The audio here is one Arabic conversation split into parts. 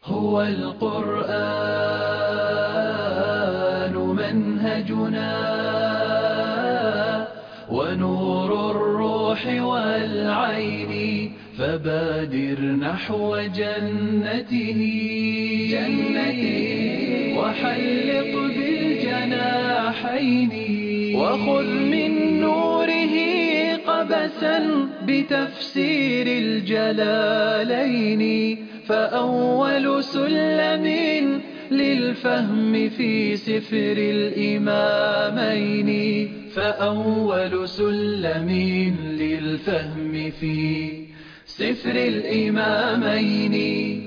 هو القرآن منهجنا ونور الروح والعين، فبادر نحو جنته وحلق بالجناحين، وخذ من نوره قبسا بتفسير الجلالين. فأول سلم للفهم في سفر الإمامين، فأول سلم للفهم في سفر الإمامين.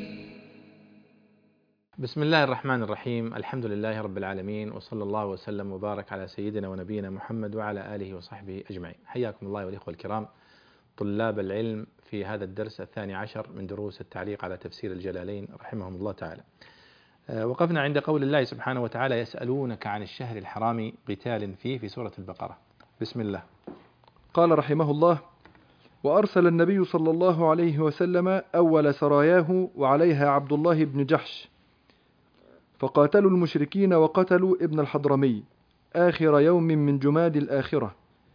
بسم الله الرحمن الرحيم. الحمد لله رب العالمين، وصلى الله وسلم وبارك على سيدنا ونبينا محمد وعلى آله وصحبه أجمعين. حياكم الله والإخوة الكرام طلاب العلم في هذا الدرس 12 من دروس التعليق على تفسير الجلالين رحمهم الله تعالى. وقفنا عند قول الله سبحانه وتعالى: يسألونك عن الشهر الحرام قتال فيه، في سورة البقرة. بسم الله. قال رحمه الله: وأرسل النبي صلى الله عليه وسلم أول سراياه وعليها عبد الله بن جحش، فقاتلوا المشركين وقتلوا ابن الحضرمي آخر يوم من جماد الآخرة،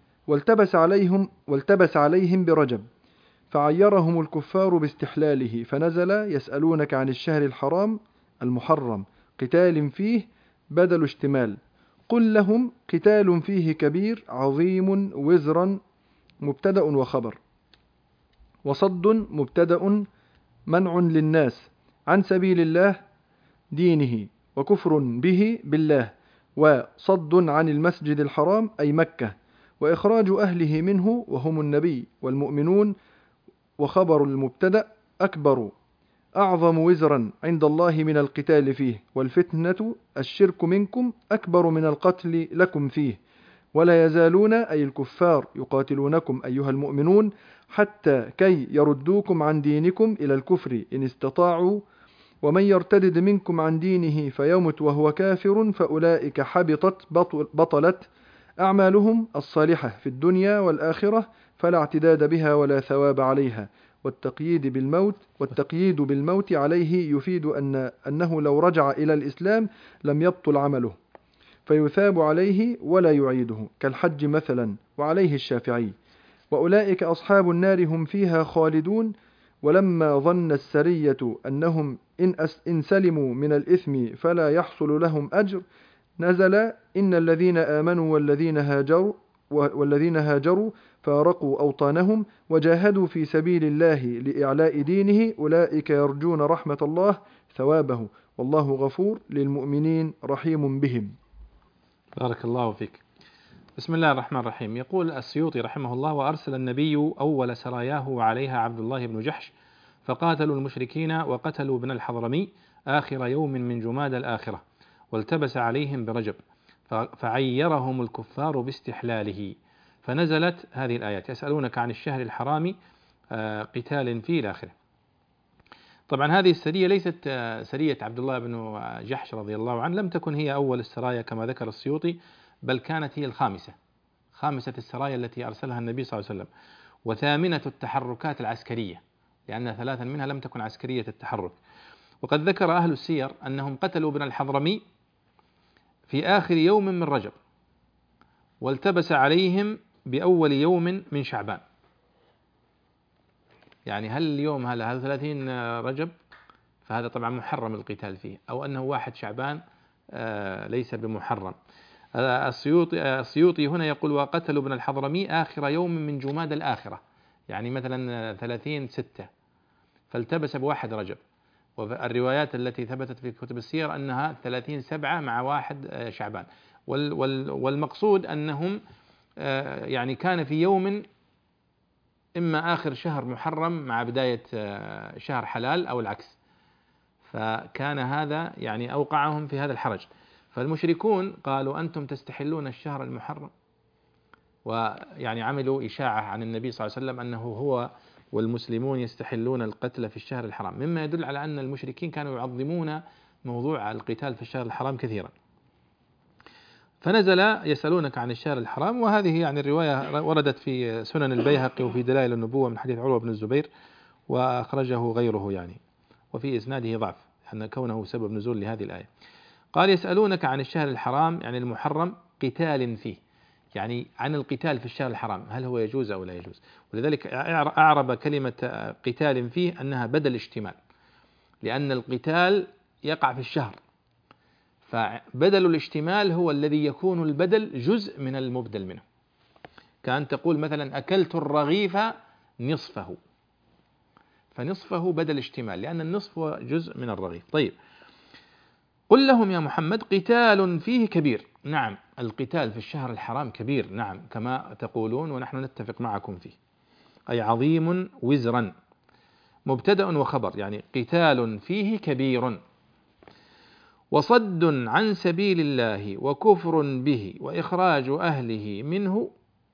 والتبس عليهم برجب، فعيرهم الكفار باستحلاله، فنزل: يسألونك عن الشهر الحرام المحرم قتال فيه بدل اشتمال، قل لهم قتال فيه كبير عظيم وزرا مبتدأ وخبر، وصد مبتدأ منع للناس عن سبيل الله دينه، وكفر به بالله، وصد عن المسجد الحرام أي مكة، وإخراج أهله منه وهم النبي والمؤمنون، وخبر المبتدأ أكبر أعظم وزرا عند الله من القتال فيه، والفتنة الشرك منكم أكبر من القتل لكم فيه، ولا يزالون أي الكفار يقاتلونكم أيها المؤمنون حتى كي يردوكم عن دينكم إلى الكفر إن استطاعوا، ومن يرتدد منكم عن دينه فيمت وهو كافر فأولئك حبطت بطلت أعمالهم الصالحة في الدنيا والآخرة، فلا اعتداد بها ولا ثواب عليها. والتقييد بالموت عليه يفيد أنه لو رجع إلى الإسلام لم يبطل عمله، فيثاب عليه ولا يعيده، كالحج مثلا، وعليه الشافعي. وأولئك أصحاب النار هم فيها خالدون. ولما ظن السرية أنهم إن سلموا من الإثم فلا يحصل لهم أجر، نزل: إن الذين آمنوا والذين هاجروا فارقوا أوطانهم وجاهدوا في سبيل الله لإعلاء دينه أولئك يرجون رحمة الله ثوابه، والله غفور للمؤمنين رحيم بهم. بارك الله فيك. بسم الله الرحمن الرحيم. يقول السيوطي رحمه الله: وأرسل النبي أول سراياه وعليها عبد الله بن جحش، فقاتلوا المشركين وقتلوا ابن الحضرمي آخر يوم من جماد الآخرة، والتبس عليهم برجب، فعيرهم الكفار باستحلاله، فنزلت هذه الآيات: يسألونك عن الشهر الحرام قتال فيه إلى آخره. طبعا هذه السرية ليست سرية عبد الله بن جحش رضي الله عنه، لم تكن هي أول السرايا كما ذكر السيوطي، بل كانت هي خامسة السرايا التي أرسلها النبي صلى الله عليه وسلم، وثامنة التحركات العسكرية، لأن ثلاثا منها لم تكن عسكرية التحرك. وقد ذكر أهل السير أنهم قتلوا ابن الحضرمي في آخر يوم من رجب، والتبس عليهم بأول يوم من شعبان. يعني هل اليوم هذا 30 رجب، فهذا طبعا محرم القتال فيه، أو أنه 1 شعبان ليس بمحرم. السيوطي هنا يقول: وقتلوا ابن الحضرمي آخر يوم من جماد الآخرة، يعني مثلا 30/6، فالتبس ب1 رجب. والروايات التي ثبتت في كتب السير أنها 30/7 مع 1 شعبان. والمقصود أنهم يعني كان في يوم إما آخر شهر محرم مع بداية شهر حلال أو العكس، فكان هذا يعني أوقعهم في هذا الحرج. فالمشركون قالوا: أنتم تستحلون الشهر المحرم، ويعني عملوا إشاعة عن النبي صلى الله عليه وسلم أنه هو والمسلمون يستحلون القتل في الشهر الحرام، مما يدل على أن المشركين كانوا يعظمون موضوع القتال في الشهر الحرام كثيرا. فنزل: يسألونك عن الشهر الحرام، وهذه يعني الرواية وردت في سنن البيهقي وفي دلائل النبوة من حديث عروة بن الزبير، وأخرجه غيره يعني، وفي إسناده ضعف، أن كونه سبب نزول لهذه الآية. قال يسألونك عن الشهر الحرام يعني المحرم قتال فيه، يعني عن القتال في الشهر الحرام هل هو يجوز أو لا يجوز. ولذلك أعرب كلمة قتال فيه أنها بدل اشتمال، لأن القتال يقع في الشهر، فبدل الاشتمال هو الذي يكون البدل جزء من المبدل منه، كأن تقول مثلا أكلت الرغيف نصفه، فنصفه بدل اشتمال لأن النصف هو جزء من الرغيف. طيب قل لهم يا محمد قتال فيه كبير، نعم القتال في الشهر الحرام كبير، نعم كما تقولون ونحن نتفق معكم فيه، أي عظيم وزرا، مبتدأ وخبر، يعني قتال فيه كبير، وصد عن سبيل الله وكفر به وإخراج أهله منه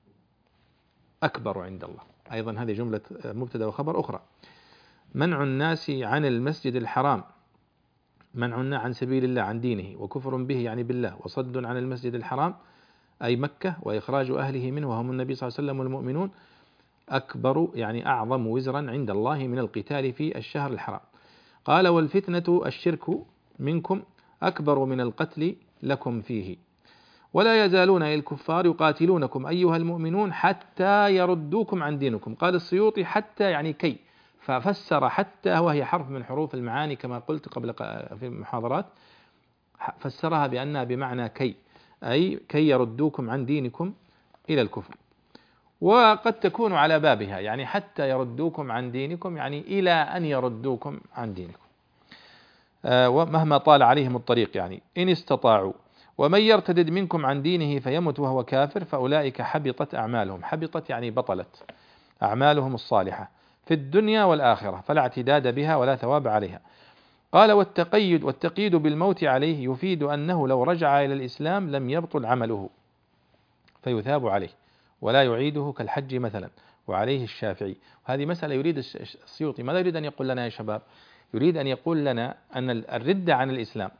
أكبر عند الله. أيضا هذه جملة مبتدأ وخبر أخرى. منع الناس عن المسجد الحرام، منع عن سبيل الله عن دينه، وكفر به يعني بالله، وصد عن المسجد الحرام أي مكة، وإخراج أهله منه وهم النبي صلى الله عليه وسلم والمؤمنون أكبر يعني أعظم وزرا عند الله من القتال في الشهر الحرام. قال والفتنة الشرك منكم أكبر من القتل لكم فيه، ولا يزالون أي الكفار يقاتلونكم أيها المؤمنون حتى يردوكم عن دينكم. قال السيوطي حتى يعني كي، ففسر حتى وهي حرف من حروف المعاني كما قلت قبل في المحاضرات، فسرها بأنها بمعنى كي، أي كي يردوكم عن دينكم إلى الكفر. وقد تكون على بابها يعني حتى يردوكم عن دينكم يعني إلى أن يردوكم عن دينكم، ومهما طال عليهم الطريق يعني إن استطاعوا. ومن يرتدد منكم عن دينه فيمت وهو كافر فأولئك حبطت أعمالهم، حبطت يعني بطلت أعمالهم الصالحة في الدنيا والآخرة فلا اعتداد بها ولا ثواب عليها. قال والتقييد بالموت عليه يفيد أنه لو رجع إلى الإسلام لم يبطل عمله فيثاب عليه ولا يعيده كالحج مثلا، وعليه الشافعي. وهذه مسألة يريد السيوطي، ماذا يريد أن يقول لنا يا شباب؟ يريد أن يقول لنا أن الردة عن الإسلام،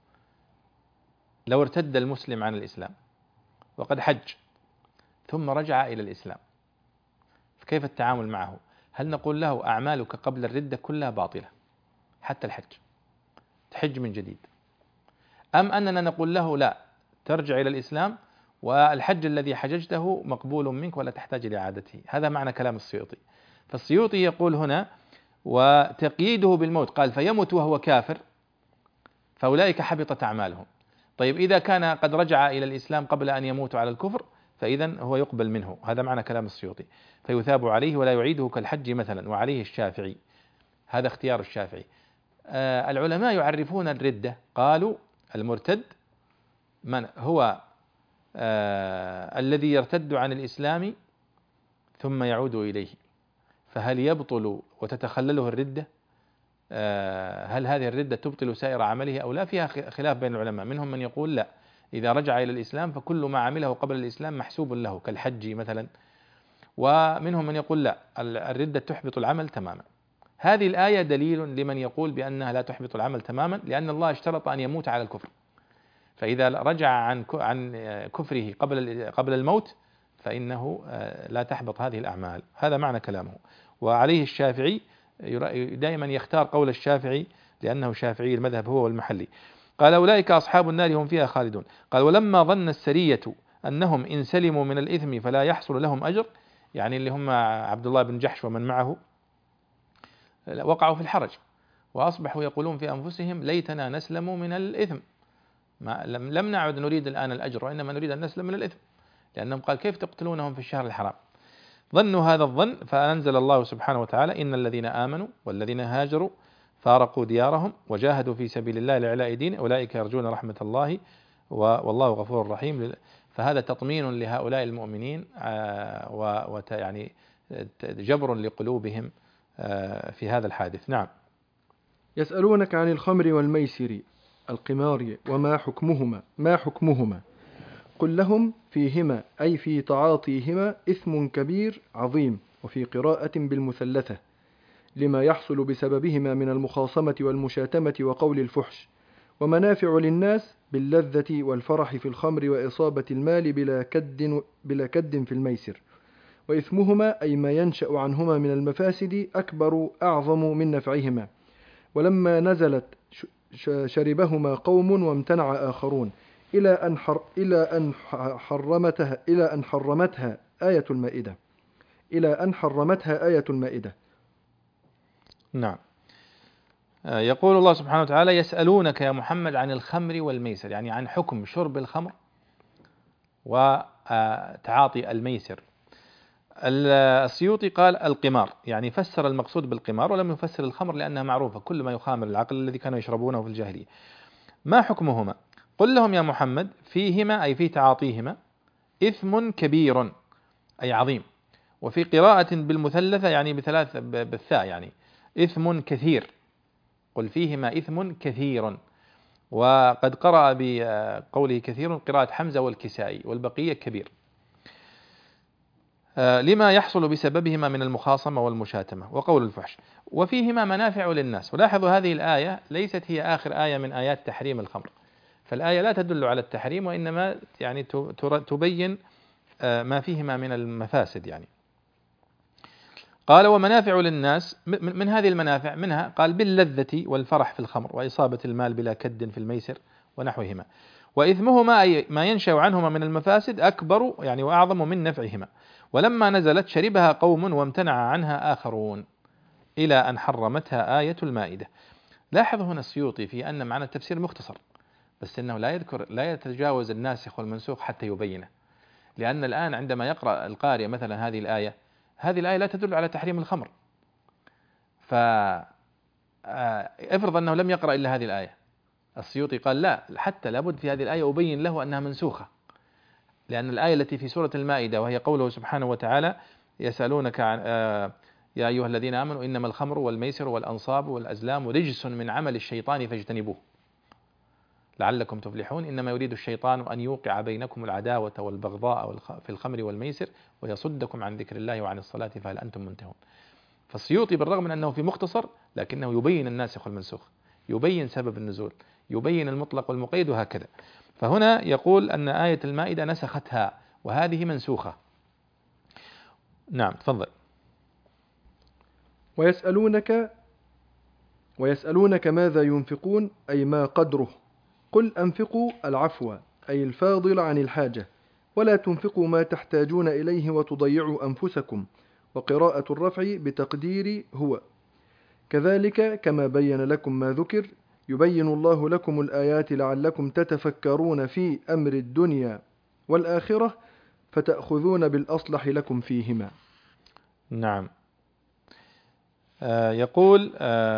لو ارتد المسلم عن الإسلام وقد حج ثم رجع إلى الإسلام فكيف التعامل معه؟ هل نقول له أعمالك قبل الردة كلها باطلة حتى الحج، تحج من جديد، أم أننا نقول له لا ترجع إلى الإسلام والحج الذي حججته مقبول منك ولا تحتاج لإعادته؟ هذا معنى كلام السيوطي. فالسيوطي يقول هنا وتقييده بالموت، قال فيمت وهو كافر فأولئك حبطت أعمالهم. طيب إذا كان قد رجع إلى الإسلام قبل أن يموت على الكفر فإذا هو يقبل منه، هذا معنى كلام السيوطي، فيثاب عليه ولا يعيده كالحج مثلا، وعليه الشافعي، هذا اختيار الشافعي. العلماء يعرفون الردة، قالوا المرتد من هو الذي يرتد عن الإسلام ثم يعود إليه، فهل يبطل وتتخلله الردة؟ هل هذه الردة تبطل سائر عمله أو لا؟ فيها خلاف بين العلماء، منهم من يقول لا، إذا رجع إلى الإسلام فكل ما عمله قبل الإسلام محسوب له كالحج مثلا، ومنهم من يقول لا، الردة تحبط العمل تماما. هذه الآية دليل لمن يقول بأنها لا تحبط العمل تماما، لأن الله اشترط أن يموت على الكفر، فإذا رجع عن كفره قبل الموت فإنه لا تحبط هذه الأعمال، هذا معنى كلامه. وعليه الشافعي، دائما يختار قول الشافعي لأنه شافعي المذهب هو والمحلي. قال أولئك أصحاب النار هم فيها خالدون. قال ولما ظن السرية أنهم إن سلموا من الإثم فلا يحصل لهم أجر، يعني اللي هم عبد الله بن جحش ومن معه وقعوا في الحرج وأصبحوا يقولون في أنفسهم ليتنا نسلم من الإثم، لم نعد نريد الآن الأجر وإنما نريد أن نسلم من الإثم، لأنهم قال كيف تقتلونهم في الشهر الحرام؟ ظنوا هذا الظن فأنزل الله سبحانه وتعالى إن الذين آمنوا والذين هاجروا فارقوا ديارهم وجاهدوا في سبيل الله لإعلاء دينه أولئك يرجون رحمة الله والله غفور رحيم. فهذا تطمين لهؤلاء المؤمنين ويعني جبر لقلوبهم في هذا الحادث. نعم. يسألونك عن الخمر والميسر القمار وما حكمهما، ما حكمهما؟ قل لهم فيهما أي في تعاطيهما إثم كبير عظيم، وفي قراءة بالمثلثة لما يحصل بسببهما من المخاصمة والمشاتمة وقول الفحش، ومنافع للناس باللذة والفرح في الخمر وإصابة المال بلا كد في الميسر، وإثمهما أي ما ينشأ عنهما من المفاسد أكبر أعظم من نفعهما. ولما نزلت شربهما قوم وامتنع آخرون إلى أن حرمتها آية المائدة. إلى أن حرمتها آية المائدة. نعم. يقول الله سبحانه وتعالى: يسألونك يا محمد عن الخمر والميسر، يعني عن حكم شرب الخمر وتعاطي الميسر. السيوطي قال القمار، يعني فسر المقصود بالقمار ولم يفسر الخمر لأنها معروفة، كل ما يخامر العقل الذي كانوا يشربونه في الجاهلية. ما حكمهما؟ قل لهم يا محمد: فيهما أي في تعاطيهما إثم كبير أي عظيم، وفي قراءة بالمثلثة يعني بالثاء يعني إثم كثير. قل فيهما إثم كثير. وقد قرأ بقوله كثير قراءة حمزة والكسائي، والبقية كبير، لما يحصل بسببهما من المخاصمة والمشاتمة وقول الفحش. وفيهما منافع للناس. ولاحظوا هذه الآية ليست هي آخر آية من آيات تحريم الخمر، فالآية لا تدل على التحريم، وإنما يعني تبين ما فيهما من المفاسد يعني. قال: ومنافع للناس، من هذه المنافع منها قال: باللذة والفرح في الخمر، وإصابة المال بلا كد في الميسر ونحوهما. وإثمهما أي ما ينشأ عنهما من المفاسد أكبر يعني وأعظم من نفعهما. ولما نزلت شربها قوم وامتنع عنها آخرون إلى أن حرمتها آية المائدة. لاحظ هنا السيوطي في أن معنى التفسير مختصر، بس إنه لا يتجاوز الناسخ والمنسوخ حتى يبينه. لأن الآن عندما يقرأ القارئ مثلا هذه الآية لا تدل على تحريم الخمر، فافرض أنه لم يقرأ إلا هذه الآية. السيوطي قال لا، حتى لابد في هذه الآية أبين له أنها منسوخة، لأن الآية التي في سورة المائدة وهي قوله سبحانه وتعالى: يسألونك عن يا أيها الذين آمنوا إنما الخمر والميسر والأنصاب والأزلام رجس من عمل الشيطان فاجتنبوه لعلكم تفلحون إنما يريد الشيطان أن يوقع بينكم العداوة والبغضاء في الخمر والميسر ويصدكم عن ذكر الله وعن الصلاة فهل أنتم منتهون. فالسيوطي بالرغم من أنه في مختصر لكنه يبين الناسخ والمنسوخ، يبين سبب النزول، يبين المطلق والمقيد وهكذا. فهنا يقول أن آية المائدة نسختها وهذه منسوخة. نعم تفضل. ويسألونك ماذا ينفقون أي ما قدره. قل أنفقوا العفو أي الفاضل عن الحاجة، ولا تنفقوا ما تحتاجون إليه وتضيعوا أنفسكم. وقراءة الرفع بتقدير هو. كذلك كما بين لكم ما ذكر يبين الله لكم الآيات لعلكم تتفكرون في أمر الدنيا والآخرة فتأخذون بالأصلح لكم فيهما. نعم. يقول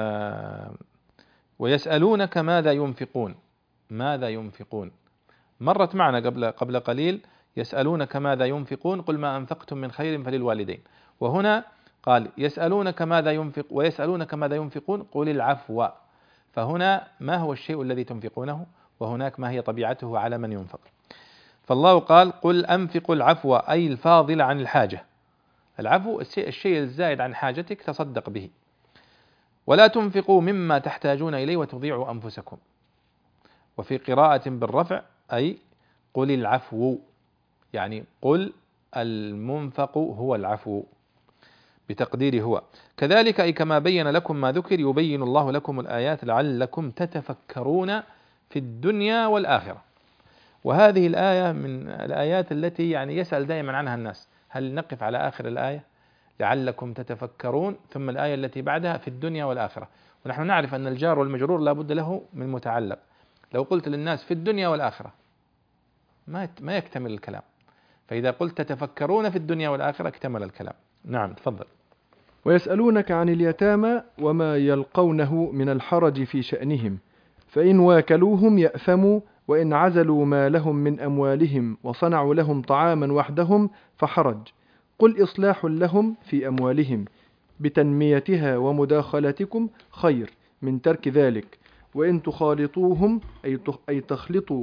ويسألونك ماذا ينفقون. ماذا ينفقون مرت معنا قبل قليل. يسألونك ماذا ينفقون قل ما أنفقتم من خير فللوالدين. وهنا قال يسألونك ماذا ينفق ويسألونك ماذا ينفقون قل العفو. فهنا ما هو الشيء الذي تنفقونه، وهناك ما هي طبيعته على من ينفق. فالله قال قل أنفقوا العفو أي الفاضل عن الحاجة. العفو الشيء الزائد عن حاجتك تصدق به. ولا تنفقوا مما تحتاجون إليه وتضيعوا أنفسكم. وفي قراءة بالرفع أي قل العفو، يعني قل المنفق هو العفو بتقدير هو. كذلك أي كما بين لكم ما ذكر يبين الله لكم الآيات لعلكم تتفكرون في الدنيا والآخرة. وهذه الآية من الآيات التي يعني يسأل دائما عنها الناس، هل نقف على آخر الآية لعلكم تتفكرون ثم الآية التي بعدها في الدنيا والآخرة. ونحن نعرف أن الجار والمجرور لا بد له من متعلق. لو قلت للناس في الدنيا والآخرة ما يكتمل الكلام، فإذا قلت تتفكرون في الدنيا والآخرة اكتمل الكلام. نعم تفضل. ويسألونك عن اليتامى وما يلقونه من الحرج في شأنهم، فإن واكلوهم يأثموا، وإن عزلوا ما لهم من أموالهم وصنعوا لهم طعاما وحدهم فحرج. قل إصلاح لهم في أموالهم بتنميتها ومداخلتكم خير من ترك ذلك، وإن تخالطوهم أي تخلطوا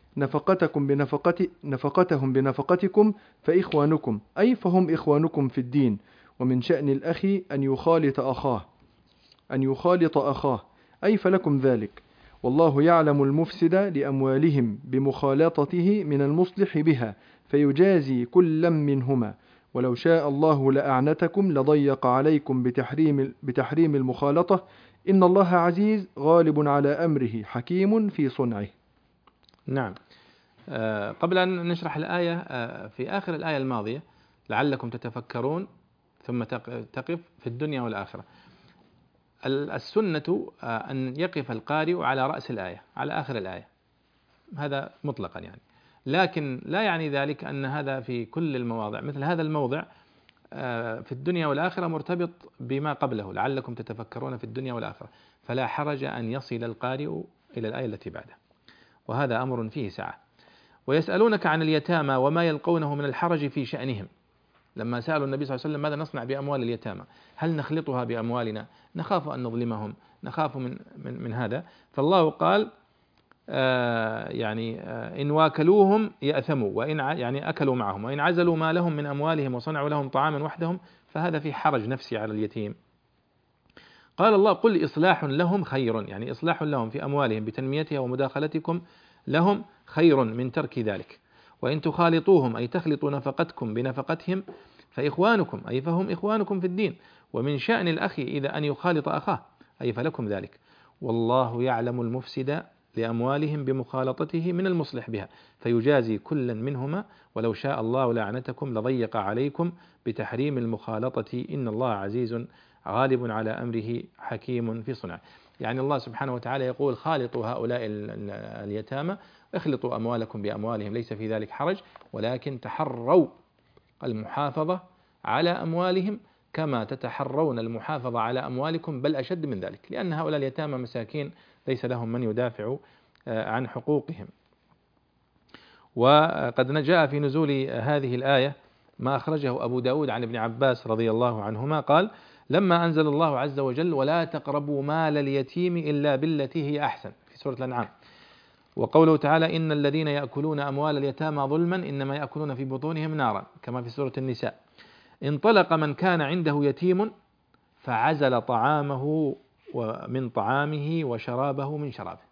نفقتهم بنفقتكم فإخوانكم، أي فهم إخوانكم في الدين. ومن شأن الأخ أن يخالط أخاه أي فلكم ذلك. والله يعلم المفسد لأموالهم بمخالطته من المصلح بها فيجازي كلا منهما. ولو شاء الله لأعنتكم لضيق عليكم بتحريم المخالطة إن الله عزيز غالب على أمره حكيم في صنعه. نعم. قبل أن نشرح الآية، في آخر الآية الماضية لعلكم تتفكرون ثم تقف في الدنيا والآخرة. السنة أن يقف القارئ على رأس الآية، على آخر الآية، هذا مطلقا يعني، لكن لا يعني ذلك أن هذا في كل المواضع. مثل هذا الموضع في الدنيا والآخرة مرتبط بما قبله، لعلكم تتفكرون في الدنيا والآخرة، فلا حرج أن يصل القارئ إلى الآية التي بعدها، وهذا أمر فيه سعة. ويسألونك عن اليتامى وما يلقونه من الحرج في شأنهم. لما سألوا النبي صلى الله عليه وسلم ماذا نصنع بأموال اليتامى، هل نخلطها بأموالنا، نخاف أن نظلمهم، نخاف من هذا، فالله قال إن واكلوهم يأثموا، وإن يعني أكلوا معهم، وإن عزلوا ما لهم من أموالهم وصنعوا لهم طعاما وحدهم فهذا في حرج نفسي على اليتيم. قال الله قل إصلاح لهم خير، يعني إصلاح لهم في أموالهم بتنميتها ومداخلتكم لهم خير من ترك ذلك. وإن تخالطوهم أي تخلطوا نفقتكم بنفقتهم فإخوانكم، أي فهم إخوانكم في الدين، ومن شأن الأخ إذا أن يخالط أخاه، أي فلكم ذلك، والله يعلم المفسد لأموالهم بمخالطته من المصلح بها فيجازي كلا منهما، ولو شاء الله لعنتكم لضيق عليكم بتحريم المخالطة إن الله عزيز غالب على أمره حكيم في صنعه. يعني الله سبحانه وتعالى يقول خالطوا هؤلاء اليتامى، اخلطوا أموالكم بأموالهم، ليس في ذلك حرج، ولكن تحروا المحافظة على أموالهم كما تتحرون المحافظة على أموالكم، بل أشد من ذلك، لأن هؤلاء اليتامى مساكين ليس لهم من يدافع عن حقوقهم. وقد جاء في نزول هذه الآية ما أخرجه أبو داود عن ابن عباس رضي الله عنهما قال لما أنزل الله عز وجل ولا تقربوا مال اليتيم إلا بالتي هي أحسن في سورة الأنعام، وقوله تعالى إن الذين يأكلون أموال اليتامى ظلما إنما يأكلون في بطونهم نارا كما في سورة النساء، انطلق من كان عنده يتيم فعزل طعامه من طعامه وشرابه من شرابه،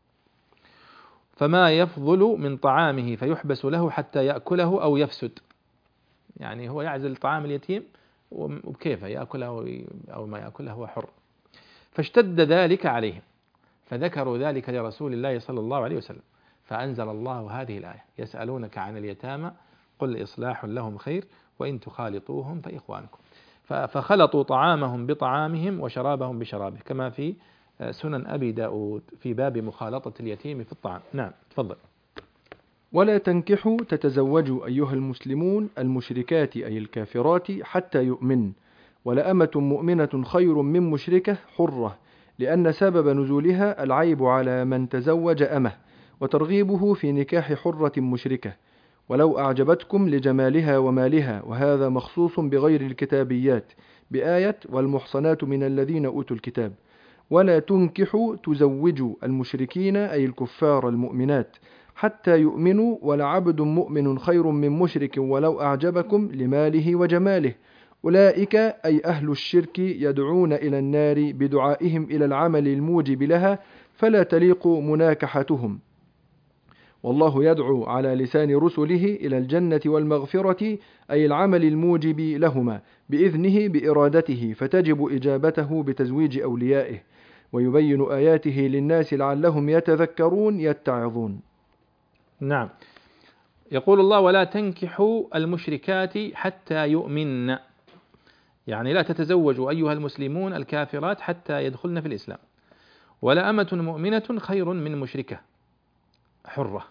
فما يفضل من طعامه فيحبس له حتى يأكله أو يفسد، يعني هو يعزل طعام اليتيم وكيف يأكله أو ما يأكله هو حر، فاشتد ذلك عليهم فذكروا ذلك لرسول الله صلى الله عليه وسلم، فأنزل الله هذه الآية يسألونك عن اليتامى قل إصلاح لهم خير وإن تخالطوهم فإخوانكم، فخلطوا طعامهم بطعامهم وشرابهم بشرابه كما في سنن أبي داود في باب مخالطة اليتيم في الطعام. نعم تفضل. ولا تنكحوا تتزوجوا أيها المسلمون المشركات أي الكافرات حتى يؤمن، ولأمة مؤمنة خير من مشركة حرة، لأن سبب نزولها العيب على من تزوج أمه وترغيبه في نكاح حرة مشركة، ولو أعجبتكم لجمالها ومالها، وهذا مخصوص بغير الكتابيات بآية والمحصنات من الذين أوتوا الكتاب. ولا تنكحوا تزوجوا المشركين أي الكفار المؤمنات حتى يؤمنوا، ولعبد مؤمن خير من مشرك ولو أعجبكم لماله وجماله، أولئك أي أهل الشرك يدعون إلى النار بدعائهم إلى العمل الموجب لها، فلا تليق مناكحتهم، والله يدعو على لسان رسله إلى الجنة والمغفرة أي العمل الموجب لهما بإذنه بإرادته، فتجب إجابته بتزويج أوليائه، ويبين آياته للناس لعلهم يتذكرون يتعظون. نعم. يقول الله ولا تنكحوا المشركات حتى يؤمن، يعني لا تتزوجوا أيها المسلمون الكافرات حتى يدخلن في الإسلام، ولا أمة مؤمنة خير من مشركة حرة،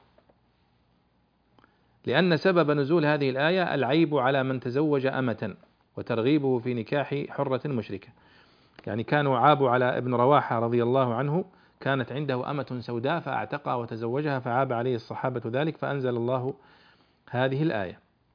لأن سبب نزول هذه الآية العيب على من تزوج أمة وترغيبه في نكاح حرة مشركة، يعني كانوا عابوا على ابن رواحة رضي الله عنه، كانت عنده أمة سوداء فاعتقها وتزوجها فعاب عليه الصحابة ذلك، فأنزل الله هذه الآية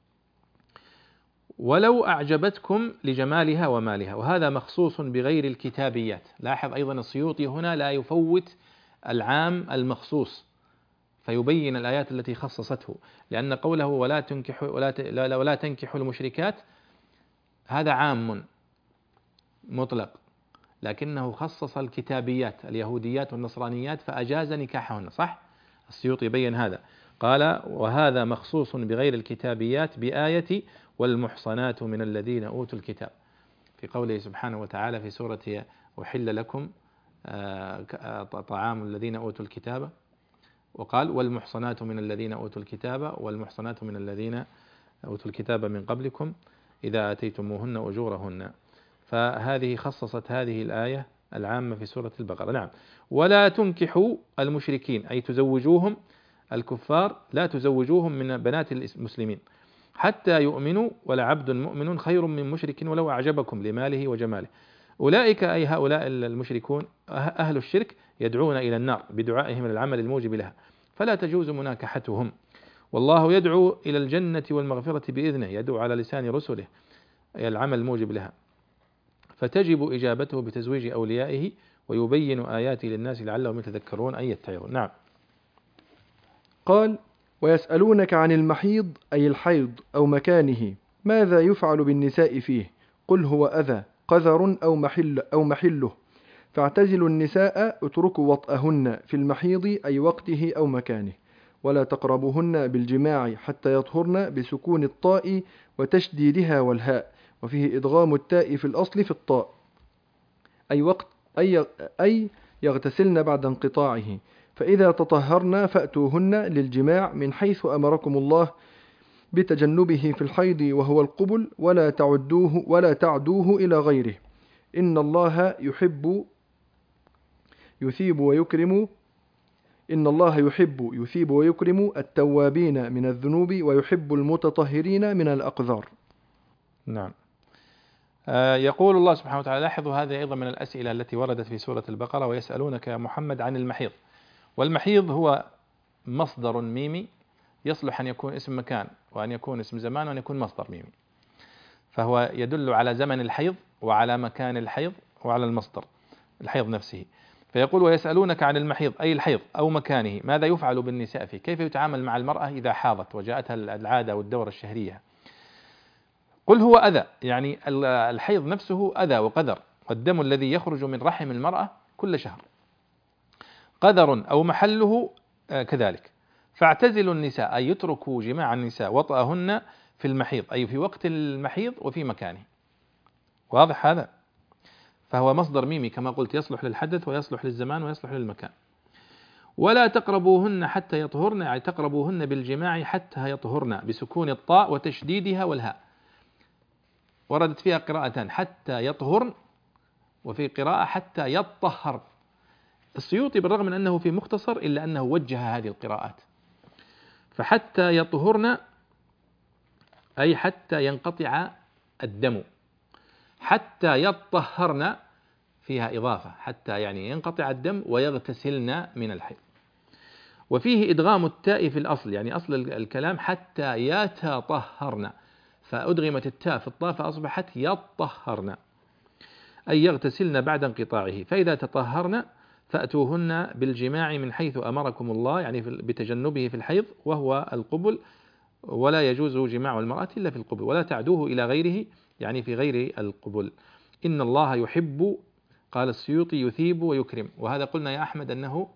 ولو أعجبتكم لجمالها ومالها، وهذا مخصوص بغير الكتابيات. لاحظ أيضا السيوطي هنا لا يفوت العام المخصوص فيبين الآيات التي خصصته، لأن قوله ولا تنكحوا المشركات هذا عام مطلق، لكنه خصص الكتابيات اليهوديات والنصرانيات فأجاز نكاحهن، صح؟ السيوطي بين هذا قال وهذا مخصوص بغير الكتابيات بآية والمحصنات من الذين أوتوا الكتاب، في قوله سبحانه وتعالى في سورة أحل لكم طعام الذين أوتوا الكتاب، وقال والمحصنات من الذين أوتوا الكتاب والمحصنات من الذين أوتوا الكتاب من قبلكم إذا آتيتموهن أجورهن. فهذه خصصت هذه الآية العامة في سورة البقرة. نعم. ولا تنكحوا المشركين، أي تزوجوهم الكفار، لا تزوجوهم من بنات المسلمين حتى يؤمنوا، ولعبد مؤمن خير من مشرك ولو أعجبكم لماله وجماله. أولئك أي هؤلاء المشركون أهل الشرك يدعون إلى النار بدعائهم العمل الموجب لها، فلا تجوز مناكحتهم. والله يدعو إلى الجنة والمغفرة بإذنه، يدعو على لسان رسله أي العمل الموجب لها، فتجب إجابته بتزويج أوليائه ويبين آياته للناس لعلهم يتذكرون أي يتعظون. نعم. قال ويسألونك عن المحيض أي الحيض أو مكانه، ماذا يفعل بالنساء فيه؟ قل هو أذى قذر أو محله، فاعتزلوا النساء اتركوا وطأهن في المحيض أي وقته أو مكانه، ولا تقربوهن بالجماع حتى يطهرن بسكون الطاء وتشديدها والهاء، وفيه إدغام التاء في الأصل في الطاء، أي يغتسلن بعد انقطاعه، فإذا تطهرن فأتوهن للجماع من حيث أمركم الله بتجنبه في الحيض وهو القبل، ولا تعدوه إلى غيره، إن الله يحب يثيب ويكرم التوابين من الذنوب ويحب المتطهرين من الأقذار. نعم. يقول الله سبحانه وتعالى، لاحظوا هذه أيضا من الأسئلة التي وردت في سورة البقرة، ويسألونك يا محمد عن المحيض. والمحيض هو مصدر ميمي يصلح أن يكون اسم مكان وأن يكون اسم زمان وأن يكون مصدر ميمي، فهو يدل على زمن الحيض وعلى مكان الحيض وعلى المصدر الحيض نفسه. فيقول ويسألونك عن المحيض أي الحيض أو مكانه، ماذا يفعل بالنساء فيه؟ كيف يتعامل مع المرأة إذا حاضت وجاءتها العادة والدورة الشهرية؟ قل هو أذى، يعني الحيض نفسه أذى وقذر، والدم الذي يخرج من رحم المرأة كل شهر قذر أو محله كذلك. فاعتزلوا النساء أي يتركوا جماع النساء وطأهن في المحيض أي في وقت المحيض وفي مكانه. واضح هذا؟ فهو مصدر ميمي كما قلت، يصلح للحدث ويصلح للزمان ويصلح للمكان. ولا تقربوهن حتى يطهرن، يعني تقربوهن بالجماع حتى يطهرن بسكون الطاء وتشديدها والهاء. وردت فيها قراءتان، حتى يطهرن وفي قراءة حتى يطهر. السيوطي بالرغم من أنه في مختصر إلا أنه وجه هذه القراءات، فحتى يطهرن أي حتى ينقطع الدم، حتى يطهرن فيها إضافة، حتى يعني ينقطع الدم ويغتسلن من الحيض. وفيه إدغام التاء في الأصل، يعني أصل الكلام حتى يتطهرن، فأدغمت التاء في الطاء فأصبحت يطهرن أي يغتسلن بعد انقطاعه. فإذا تطهرن فأتوهن بالجماع من حيث أمركم الله، يعني بتجنبه في الحيض وهو القبل، ولا يجوز جماع المرأة إلا في القبل، ولا تعدوه إلى غيره يعني في غير القبل. إن الله يحب، قال السيوطي يثيب ويكرم، وهذا قلنا يا أحمد أنه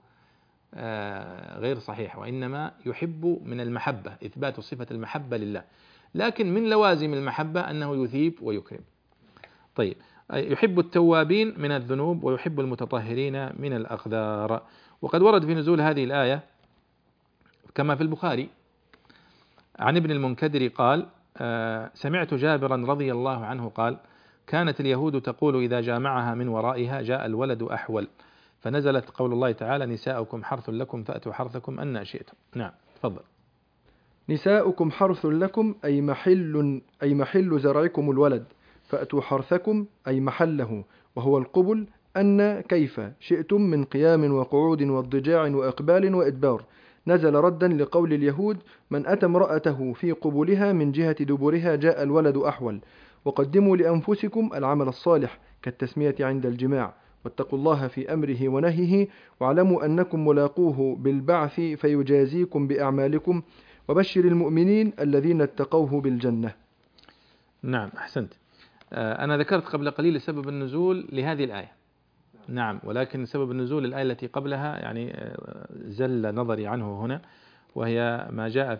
غير صحيح، وإنما يحب من المحبة، إثبات صفة المحبة لله، لكن من لوازم المحبة أنه يثيب ويكرم. طيب، يحب التوابين من الذنوب ويحب المتطهرين من الأقذار. وقد ورد في نزول هذه الآية كما في البخاري عن ابن المنكدر قال سمعت جابرا رضي الله عنه قال كانت اليهود تقول إذا جامعها من ورائها جاء الولد أحول، فنزلت قول الله تعالى نساؤكم حرث لكم فأتوا حرثكم أن شئتم. نعم، تفضل. نساؤكم حرث لكم أي محل زرعكم الولد، فأتوا حرثكم أي محله وهو القبل أن كيف شئتم من قيام وقعود واضطجاع وإقبال وإدبار، نزل ردا لقول اليهود من أتى امرأته في قبلها من جهة دبرها جاء الولد أحول. وقدموا لأنفسكم العمل الصالح كالتسمية عند الجماع، واتقوا الله في أمره ونهيه، واعلموا أنكم ملاقوه بالبعث فيجازيكم بأعمالكم، وبشر المؤمنين الذين اتقوه بالجنة. نعم، أحسنت. أنا ذكرت قبل قليل سبب النزول لهذه الآية، نعم، ولكن سبب النزول الآية التي قبلها يعني زل نظري عنه هنا، وهي ما جاء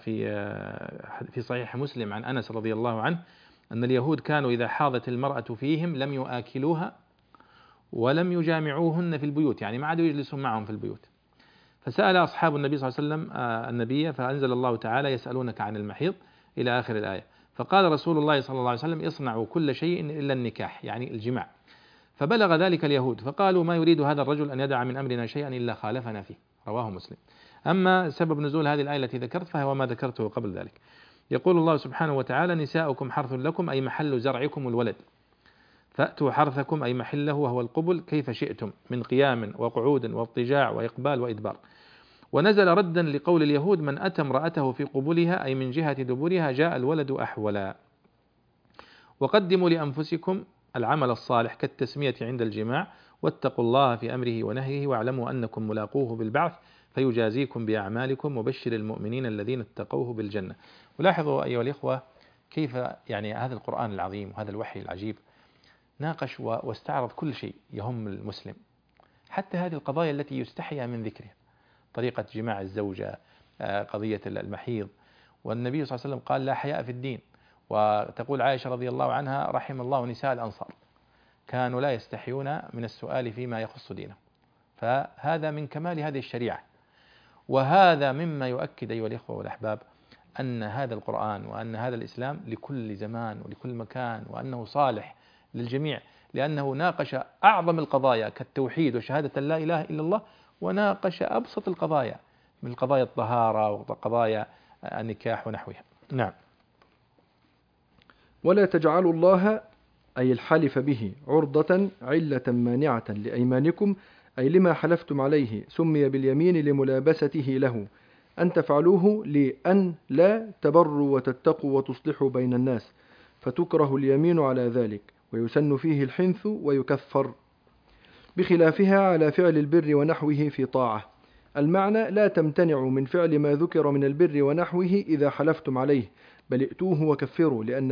في صحيح مسلم عن أنس رضي الله عنه أن اليهود كانوا إذا حاضت المرأة فيهم لم يآكلوها ولم يجامعوهن في البيوت، يعني ما عادوا يجلسون معهم في البيوت. فسأل أصحاب النبي صلى الله عليه وسلم النبي، فأنزل الله تعالى يسألونك عن المحيض إلى آخر الآية. فقال رسول الله صلى الله عليه وسلم اصنعوا كل شيء إلا النكاح، يعني الجماع. فبلغ ذلك اليهود فقالوا ما يريد هذا الرجل أن يدع من أمرنا شيئا إلا خالفنا فيه، رواه مسلم. أما سبب نزول هذه الآية التي ذكرت فهو ما ذكرته قبل ذلك. يقول الله سبحانه وتعالى نساؤكم حرث لكم أي محل زرعكم الولد، فأتوا حرثكم أي محله وهو القبل كيف شئتم من قيام وقعود واضطجاع وإقبال وإدبار. ونزل ردا لقول اليهود من أتى امرأته في قبولها أي من جهة دبرها جاء الولد أحولا. وقدموا لأنفسكم العمل الصالح كالتسمية عند الجماع، واتقوا الله في أمره ونهيه واعلموا أنكم ملاقوه بالبعث فيجازيكم بأعمالكم وبشر المؤمنين الذين اتقوه بالجنة. ولاحظوا أيها الإخوة كيف يعني هذا القرآن العظيم وهذا الوحي العجيب ناقش واستعرض كل شيء يهم المسلم، حتى هذه القضايا التي يستحيا من ذكرها، طريقة جماع الزوجة، قضية المحيض. والنبي صلى الله عليه وسلم قال لا حياء في الدين. وتقول عائشة رضي الله عنها رحم الله نساء الأنصار كانوا لا يستحيون من السؤال فيما يخص دينه. فهذا من كمال هذه الشريعة، وهذا مما يؤكد أيها الإخوة والأحباب أن هذا القرآن وأن هذا الإسلام لكل زمان ولكل مكان، وأنه صالح للجميع، لأنه ناقش أعظم القضايا كالتوحيد وشهادة لا إله إلا الله، وناقش أبسط القضايا من قضايا الطهارة وقضايا النكاح ونحوها. نعم. ولا تجعلوا الله أي الحلف به عرضة علة مانعة لأيمانكم أي لما حلفتم عليه، سمي باليمين لملابسته له، أن تفعلوه لأن لا تبروا وتتقوا وتصلحوا بين الناس، فتكره اليمين على ذلك، ويسن فيه الحنث ويكفر، بخلافها على فعل البر ونحوه في طاعة. المعنى لا تمتنعوا من فعل ما ذكر من البر ونحوه إذا حلفتم عليه، بل ائتوه وكفروا، لأن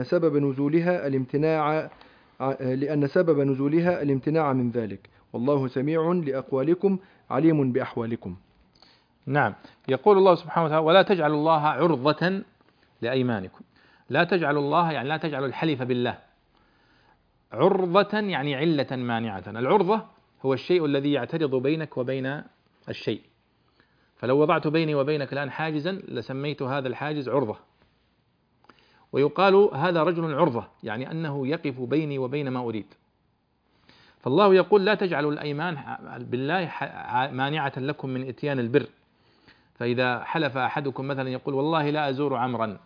سبب نزولها الامتناع من ذلك، والله سميع لأقوالكم عليم بأحوالكم. نعم. يقول الله سبحانه وتعالى ولا تجعلوا الله عرضة لأيمانكم. لا تجعلوا الله يعني لا تجعلوا الحلف بالله عرضة، يعني علة مانعة. العرضة هو الشيء الذي يعترض بينك وبين الشيء، فلو وضعت بيني وبينك الآن حاجزا لسميت هذا الحاجز عرضة. ويقال هذا رجل عرضة، يعني أنه يقف بيني وبين ما أريد. فالله يقول لا تجعلوا الأيمان بالله مانعة لكم من إتيان البر. فإذا حلف أحدكم مثلا يقول والله لا أزور عمرا،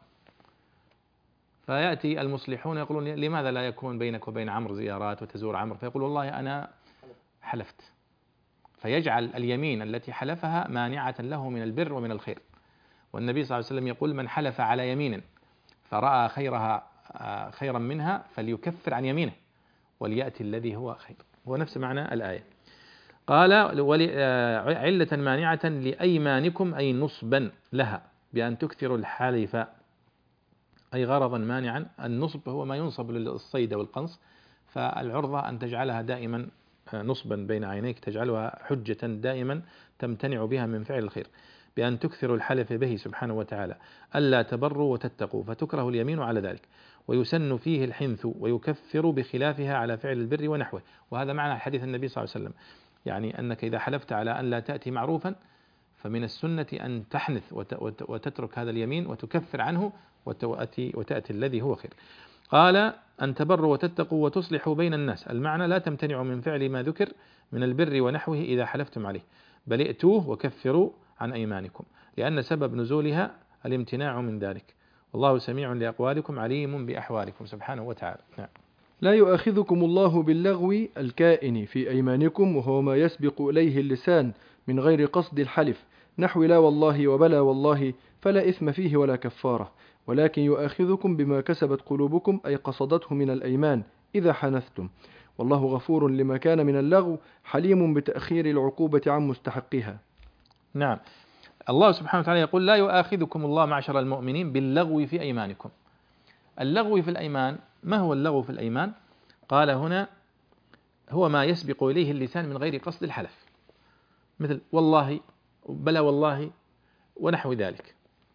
فيأتي المصلحون يقولون لماذا لا يكون بينك وبين عمرو زيارات وتزور عمرو؟ فيقول والله أنا حلفت، فيجعل اليمين التي حلفها مانعة له من البر ومن الخير. والنبي صلى الله عليه وسلم يقول من حلف على يمين فرأى خيرا منها فليكفر عن يمينه وليأتي الذي هو خير. هو نفس معنى الآية. قال علة مانعة لأيمانكم أي نصبا لها بأن تكثروا الحلف، أي غرضا مانعا. النصب هو ما ينصب للصيد والقنص، فالعرضة أن تجعلها دائما نصبا بين عينيك، تجعلها حجة دائما تمتنع بها من فعل الخير، بأن تكثروا الحلف به سبحانه وتعالى ألا تبروا وتتقوا، فتكره اليمين على ذلك، ويسن فيه الحنث ويكفر بخلافها على فعل البر ونحوه. وهذا معنى حديث النبي صلى الله عليه وسلم، يعني أنك إذا حلفت على أن لا تأتي معروفا فمن السنة أن تحنث وتترك هذا اليمين وتكفر عنه وتأتي الذي هو خير. قال أن تبروا وتتقوا وتصلحوا بين الناس. المعنى لا تمتنعوا من فعل ما ذكر من البر ونحوه إذا حلفتم عليه، بل ائتوه وكفروا عن أيمانكم، لأن سبب نزولها الامتناع من ذلك. والله سميع لأقوالكم عليم بأحوالكم سبحانه وتعالى. نعم. لا يؤاخذكم الله باللغو الكائن في أيمانكم، وهو ما يسبق إليه اللسان من غير قصد الحلف، نحو لا والله وبلا والله، فلا إثم فيه ولا كفارة، ولكن يؤاخذكم بما كسبت قلوبكم أي قصدته من الأيمان إذا حنثتم، والله غفور لما كان من اللغو حليم بتأخير العقوبة عن مستحقها. نعم. الله سبحانه وتعالى يقول لا يؤاخذكم الله معشر المؤمنين باللغو في أيمانكم. اللغو في الأيمان، ما هو اللغو في الأيمان؟ قال هنا هو ما يسبق إليه اللسان من غير قصد الحلف، مثل والله بلا والله ونحو ذلك،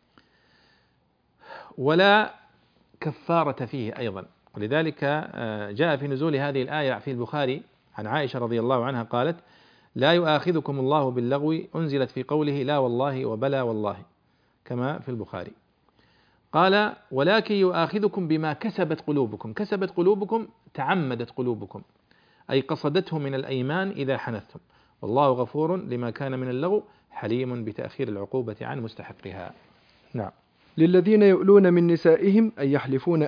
ولا كفارة فيه أيضا. ولذلك جاء في نزول هذه الآية في البخاري عن عائشة رضي الله عنها قالت: لا يؤاخذكم الله باللغو أنزلت في قوله لا والله وبلا والله، كما في البخاري. قال: ولكن يؤاخذكم بما كسبت قلوبكم. كسبت قلوبكم تعمدت قلوبكم، أي قصدته من الأيمان إذا حنثتم، والله غفور لما كان من اللغو حليم بتأخير العقوبة عن مستحقها. نعم. للذين يؤلون من نسائهم أن يحلفون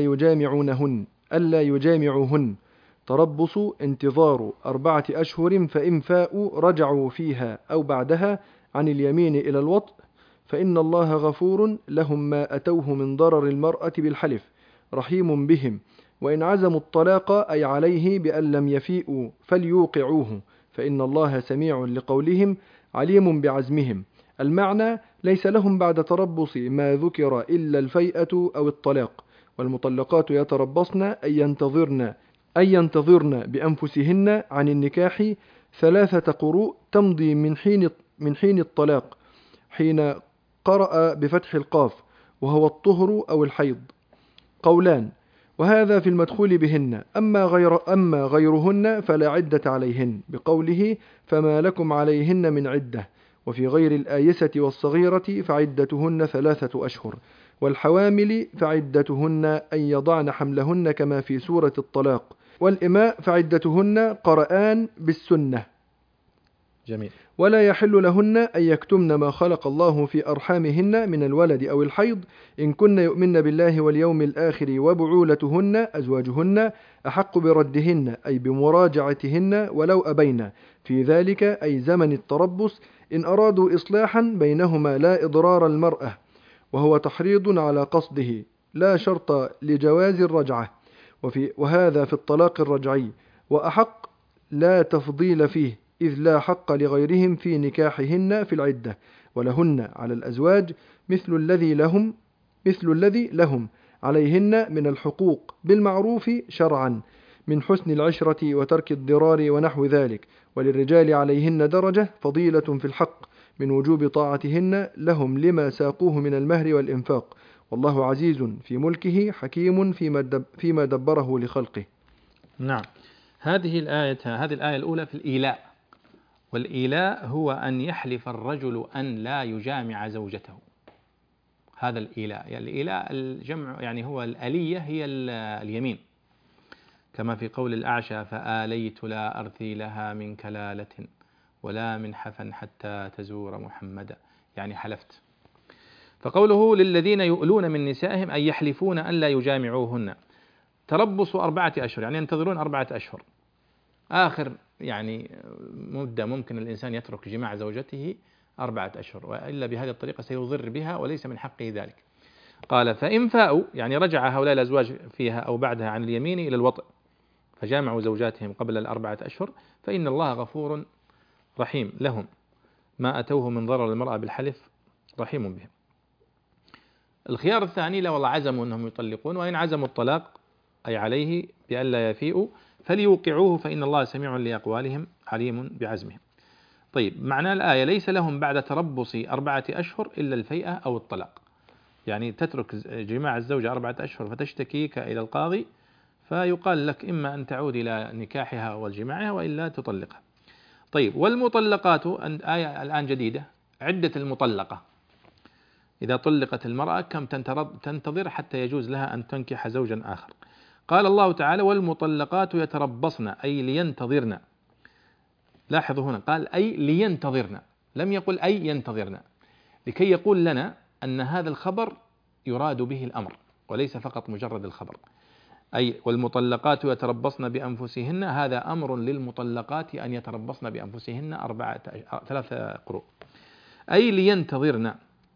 ألا يجامعوهن تربص انتظار 4 أشهر، فإن فاءوا رجعوا فيها أو بعدها عن اليمين إلى الوطء، فإن الله غفور لهم ما أتوه من ضرر المرأة بالحلف، رحيم بهم، وإن عزموا الطلاق أي عليه بأن لم يفيئوا فليوقعوه، فإن الله سميع لقولهم عليم بعزمهم. المعنى: ليس لهم بعد تربص ما ذكر إلا الفيئة أو الطلاق، والمطلقات يتربصن أي ينتظرن بأنفسهن عن النكاح 3 قروء تمضي من حين الطلاق، حين قرأ بفتح القاف، وهو الطهر أو الحيض. قولان: وهذا في المدخول بهن، أما غيرهن فلا عدة عليهن، بقوله فما لكم عليهن من عدة. وفي غير الآيسة والصغيرة فعدتهن 3 أشهر، والحوامل فعدتهن أن يضعن حملهن كما في سورة الطلاق، والإماء فعدتهن قرآن بالسنة. جميل. ولا يحل لهن أن يكتمن ما خلق الله في أرحامهن من الولد أو الحيض، إن كن يؤمن بالله واليوم الآخر، وبعولتهن أزواجهن أحق بردهن أي بمراجعتهن ولو أبين في ذلك أي زمن التربص، إن أرادوا إصلاحا بينهما لا إضرار المرأة، وهو تحريض على قصده لا شرط لجواز الرجعة، وهذا في الطلاق الرجعي، وأحق لا تفضيل فيه، إذ لا حق لغيرهم في نكاحهن في العدة، ولهن على الأزواج مثل الذي لهم عليهن من الحقوق بالمعروف شرعا، من حسن العشرة وترك الضرار ونحو ذلك. وللرجال عليهن درجة فضيلة في الحق من وجوب طاعتهن لهم لما ساقوه من المهر والإنفاق، والله عزيز في ملكه حكيم فيما دبره لخلقه. نعم. هذه الآية الأولى في الإيلاء، والإيلاء هو أن يحلف الرجل أن لا يجامع زوجته. هذا الإيلاء، يعني الإيلاء الجمع، يعني هو الآلية هي اليمين، كما في قول الأعشى: فآليت لا أرثي لها من كلالة ولا منحفا حتى تزور محمدا، يعني حلفت. فقوله للذين يؤلون من نسائهم أن يحلفون أن لا يجامعوهن، تربصوا 4 أشهر، يعني ينتظرون 4 أشهر، آخر يعني مدة ممكن الإنسان يترك جماع زوجته 4 أشهر، وإلا بهذه الطريقة سيضر بها وليس من حقه ذلك. قال: فإن فاءوا، يعني رجع هؤلاء الأزواج فيها أو بعدها عن اليمين إلى الوطء، فجامعوا زوجاتهم قبل 4 أشهر، فإن الله غفور رحيم لهم ما أتوه من ضرر المرأة بالحلف، رحيم بهم. الخيار الثاني: لا والله عزموا أنهم يطلقون، وإن عزموا الطلاق أي عليه بألا يفيئوا فليوقعوه، فإن الله سميع لأقوالهم عليم بعزمهم. طيب، معنى الآية: ليس لهم بعد تربص 4 أشهر إلا الفيئة أو الطلاق، يعني تترك جماع الزوجة 4 أشهر فتشتكيك إلى القاضي، فيقال لك إما أن تعود إلى نكاحها والجماعها وإلا تطلقها. طيب، والمطلقات، آية الآن جديدة، عدة المطلقة، إذا طلقت المرأة كم تنتظر حتى يجوز لها أن تنكح زوجا آخر؟ قال الله تعالى: والمطلقات يتربصن أي لينتظرن. لاحظوا هنا قال أي لينتظرن، لم يقل أي ينتظرن، لكي يقول لنا أن هذا الخبر يراد به الأمر وليس فقط مجرد الخبر. أي والمطلقات يتربصن بأنفسهن، هذا أمر للمطلقات أن يتربصن بأنفسهن 3 قروء، أي لينتظرن،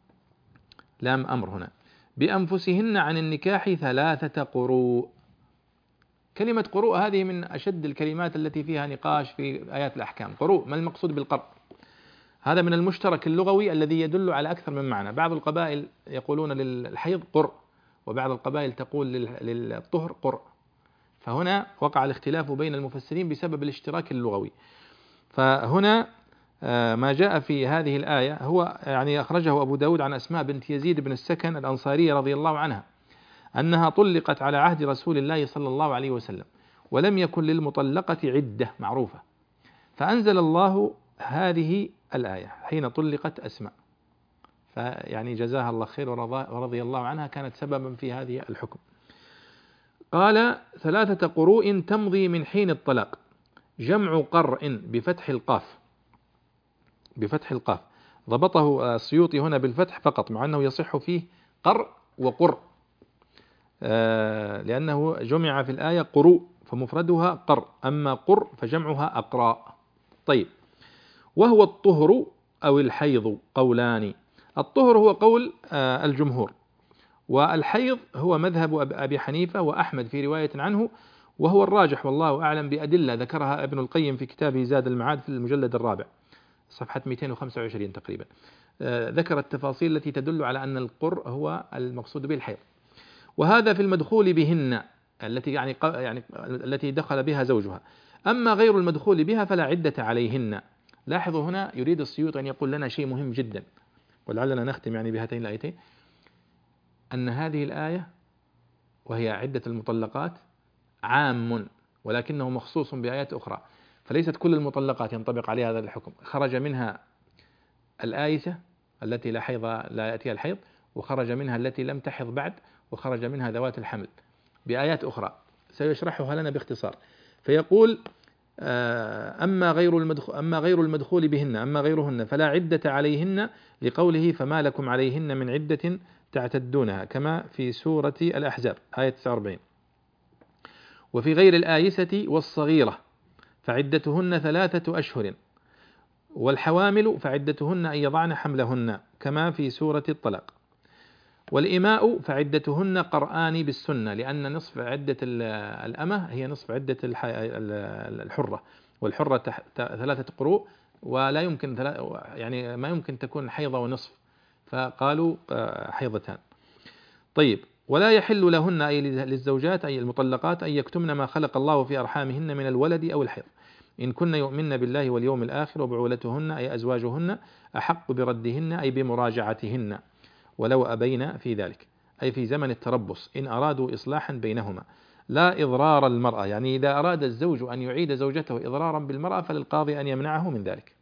لام أمر هنا، بأنفسهن عن النكاح 3 قروء. كلمة قروء هذه من أشد الكلمات التي فيها نقاش في آيات الأحكام. قروء، ما المقصود بالقرء؟ هذا من المشترك اللغوي الذي يدل على أكثر من معنى. بعض القبائل يقولون للحيض قرء، وبعض القبائل تقول للطهر قرء، فهنا وقع الاختلاف بين المفسرين بسبب الاشتراك اللغوي. فهنا ما جاء في هذه الآية هو يعني أخرجه أبو داود عن أسماء بنت يزيد بن السكن الأنصارية رضي الله عنها، أنها طلقت على عهد رسول الله صلى الله عليه وسلم، ولم يكن للمطلقة عدة معروفة، فأنزل الله هذه الآية حين طلقت أسماء، فيعني جزاها الله خير ورضي الله عنها، كانت سببا في هذه الحكم. قال 3 قروء تمضي من حين الطلاق، جمع قرء بفتح القاف، ضبطه السيوطي هنا بالفتح فقط، مع أنه يصح فيه قرء وقر، لأنه جمع في الآية قروء فمفردها قر، أما قر فجمعها أقراء. طيب، وهو الطهر أو الحيض قولان. الطهر هو قول الجمهور، والحيض هو مذهب أبي حنيفة وأحمد في رواية عنه، وهو الراجح والله أعلم بأدلة ذكرها ابن القيم في كتابه زاد المعاد في المجلد الرابع صفحة 225 تقريبا، ذكر التفاصيل التي تدل على أن القر هو المقصود به الحيض. وهذا في المدخول بهن التي التي دخل بها زوجها. أما غير المدخول بها فلا عدة عليهن. لاحظوا هنا يريد السيوط أن يقول لنا شيء مهم جدا، ولعلنا نختم بهاتين الآيتين، أن هذه الآية وهي عدة المطلقات عام، ولكنه مخصوص بآيات أخرى، فليست كل المطلقات ينطبق عليها هذا الحكم. خرج منها الآيسة التي لا يأتيها الحيض، وخرج منها التي لم تحض بعد، وخرج منها ذوات الحمل بآيات أخرى سيشرحها لنا باختصار. فيقول أما غير المدخول بهن، أما غيرهن فلا عدة عليهن، لقوله فما لكم عليهن من عدة تعتدونها، كما في سورة الأحزاب آية 49. وفي غير الآيسة والصغيرة فعدتهن 3 أشهر، والحوامل فعدتهن أن يضعن حملهن، كما في سورة الطلاق. والإماء فعدتهن قرآن بالسنة، لأن نصف عدة الأمة هي نصف عدة الحرة، والحرة 3 قروء، ولا يمكن ما يمكن تكون حيضة ونصف، فقالوا حيضتان. طيب، ولا يحل لهن أي للزوجات أي المطلقات أن يكتمن ما خلق الله في أرحامهن من الولد أو الحيض، إن كن يؤمن بالله واليوم الآخر، وبعولتهن أي أزواجهن أحق بردهن أي بمراجعتهن، ولو أبين في ذلك أي في زمن التربص، إن أرادوا إصلاحا بينهما، لا إضرار المرأة، يعني إذا أراد الزوج أن يعيد زوجته إضرارا بالمرأة فللقاضي أن يمنعه من ذلك.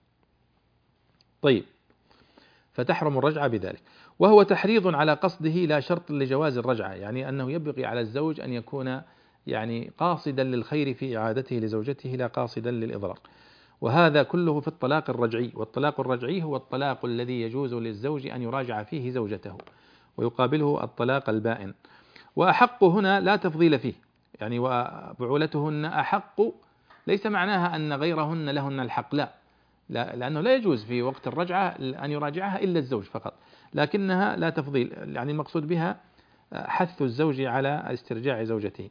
طيب، فتحرم الرجعة بذلك. وهو تحريض على قصده لا شرط لجواز الرجعة، يعني أنه يبغي على الزوج أن يكون قاصدا للخير في إعادته لزوجته لا قاصدا للإضرار. وهذا كله في الطلاق الرجعي، والطلاق الرجعي هو الطلاق الذي يجوز للزوج أن يراجع فيه زوجته، ويقابله الطلاق البائن. وأحق هنا لا تفضيل فيه، يعني وبعولتهن أحق ليس معناها أن غيرهن لهن الحق، لا، لأنه لا يجوز في وقت الرجعة أن يراجعها إلا الزوج فقط، لكنها لا تفضيل، يعني المقصود بها حث الزوج على استرجاع زوجته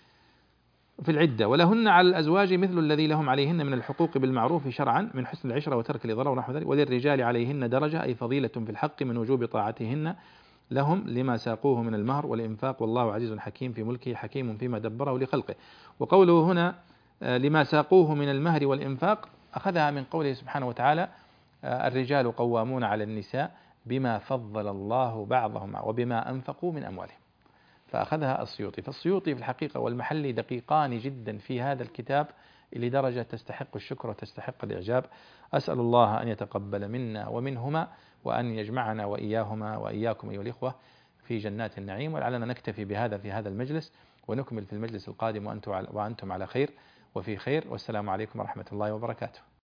في العدة. ولهن على الأزواج مثل الذي لهم عليهن من الحقوق بالمعروف شرعا من حسن العشرة وترك الإضرار ونحو ذلك. وللرجال عليهن درجة أي فضيلة في الحق من وجوب طاعتهن لهم لما ساقوه من المهر والإنفاق، والله عزيز حكيم في ملكه حكيم فيما دبره لخلقه. وقوله هنا لما ساقوه من المهر والإنفاق أخذها من قوله سبحانه وتعالى الرجال قوامون على النساء بما فضل الله بعضهم وبما أنفقوا من أموالهم، فأخذها السيوطي. فالسيوطي في الحقيقة والمحلي دقيقان جدا في هذا الكتاب لدرجة تستحق الشكر وتستحق الإعجاب. أسأل الله أن يتقبل منا ومنهما، وأن يجمعنا وإياهما وإياكم أيها الإخوة في جنات النعيم. ولعلنا نكتفي بهذا في هذا المجلس، ونكمل في المجلس القادم وأنتم على خير وفي خير، والسلام عليكم ورحمة الله وبركاته.